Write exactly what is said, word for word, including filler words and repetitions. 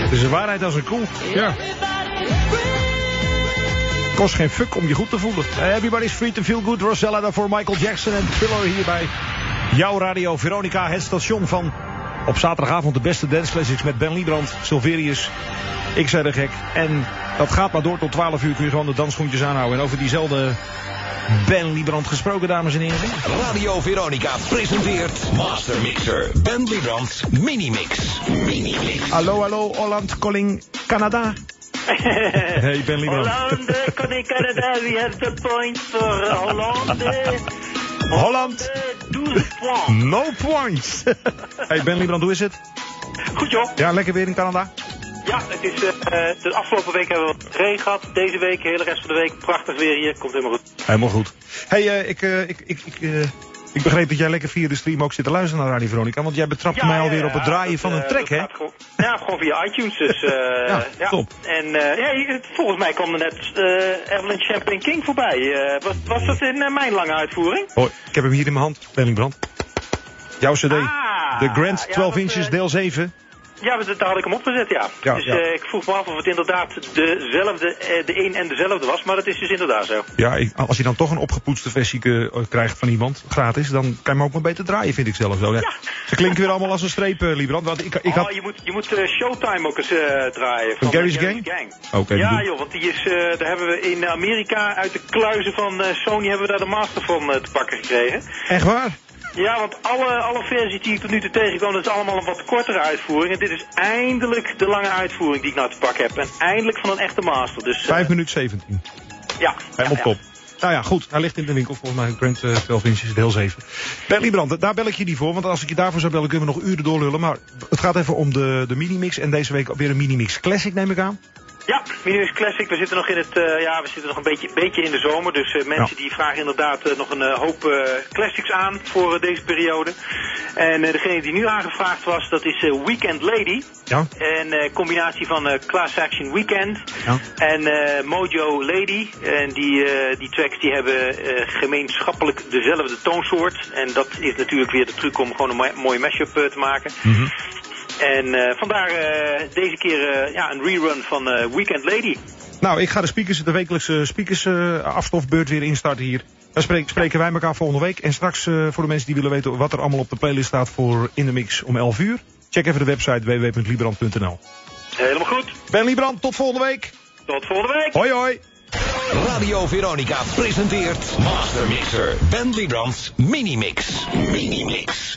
Het is een waarheid als een koe. Ja. Kost geen fuck om je goed te voelen. Everybody's free to feel good. Rosella daarvoor, Michael Jackson en Pillow hier bij jouw Radio Veronica. Het station van op zaterdagavond de beste dance classics met Ben Liebrand, Silverius, ik zei de gek. En dat gaat maar door tot twaalf uur kun je gewoon de dansschoentjes aanhouden. En over diezelfde Ben Liebrand gesproken, dames en heren. Radio Veronica presenteert Master Mixer Ben Liebrand's Minimix. Minimix. Hallo, hallo, Holland, calling Canada. Hey, Ben Liebrand. Hollande, calling Canada, we have the point for Hollande. Holland, twaalf points. no points. Hey, Ben Liebrand, hoe is het? Goed joh. Ja, lekker weer in Canada? Ja, het is, uh, de afgelopen week hebben we wat regen gehad. Deze week, de hele rest van de week, prachtig weer hier. Komt helemaal goed. Helemaal goed. Hey, uh, ik, uh, ik, ik, ik, uh, ik begreep dat jij lekker via de stream ook zit te luisteren naar Radio Veronica. Want jij betrapte ja, mij ja, alweer ja, op het draaien dat, van een uh, track, hè? Gewoon, ja, gewoon via iTunes. Dus, uh, ja, ja, top. En uh, ja, volgens mij kwam er net uh, Evelyn Champagne King voorbij. Uh, was, was dat in uh, mijn lange uitvoering? Oh, ik heb hem hier in mijn hand, Ben Liebrand. Jouw cd, Ah, The Grand twaalf ja, inches, uh, deel zeven. Ja, daar had ik hem opgezet, ja. ja dus ja. Uh, ik vroeg me af of het inderdaad dezelfde, uh, de een en dezelfde was, maar dat is dus inderdaad zo. Ja, ik, als je dan toch een opgepoetste versie uh, krijgt van iemand, gratis, dan kan je hem ook maar beter draaien, vind ik zelf zo. Ja. Ze klinken weer allemaal als een streep, uh, Liebrand. Want ik, ik had... Oh, je moet, je moet uh, Showtime ook eens uh, draaien. Van Gary's uh, Gang? Gang. Oké. Okay, ja, bedoel... joh, want die is, uh, daar hebben we in Amerika uit de kluizen van uh, Sony hebben we daar de master van uh, te pakken gekregen. Echt waar? Ja, want alle, alle versies die ik tot nu toe tegenkwam, dat is allemaal een wat kortere uitvoering. En dit is eindelijk de lange uitvoering die ik nou te pakken heb. En eindelijk van een echte master. Dus, uh, vijf minuten zeventien. Ja. Helemaal ja, top. Ja. Nou ja, goed. Hij ligt in de winkel volgens mij. Grand uh, twaalf inches, deel zeven. Ben Liebrand, daar bel ik je niet voor. Want als ik je daarvoor zou bellen, kunnen we nog uren doorlullen. Maar het gaat even om de, de Minimix. En deze week weer een Minimix Classic, neem ik aan. Ja, Minimix Classic. We zitten nog in het, uh, ja, we zitten nog een beetje, beetje in de zomer. Dus uh, mensen ja. die vragen inderdaad uh, nog een uh, hoop uh, classics aan voor uh, deze periode. En uh, degene die nu aangevraagd was, dat is uh, Weekend Lady. Ja. Een uh, combinatie van uh, Class Action Weekend ja. en uh, Mojo Lady. En die, uh, die tracks die hebben uh, gemeenschappelijk dezelfde toonsoort. En dat is natuurlijk weer de truc om gewoon een mo- mooie mashup uh, te maken. Mm-hmm. En uh, vandaar uh, deze keer uh, ja, een rerun van uh, Weekend Lady. Nou, ik ga de speakers, de wekelijkse speakers uh, afstofbeurt weer instarten hier. Dan spreken, spreken wij elkaar volgende week. En straks uh, voor de mensen die willen weten wat er allemaal op de playlist staat voor In The Mix om elf uur. Check even de website w w w punt liebrand punt n l. Helemaal goed. Ben Liebrand, tot volgende week. Tot volgende week. Hoi hoi. Radio Veronica presenteert Master Mixer Ben Liebrand's Minimix. Minimix.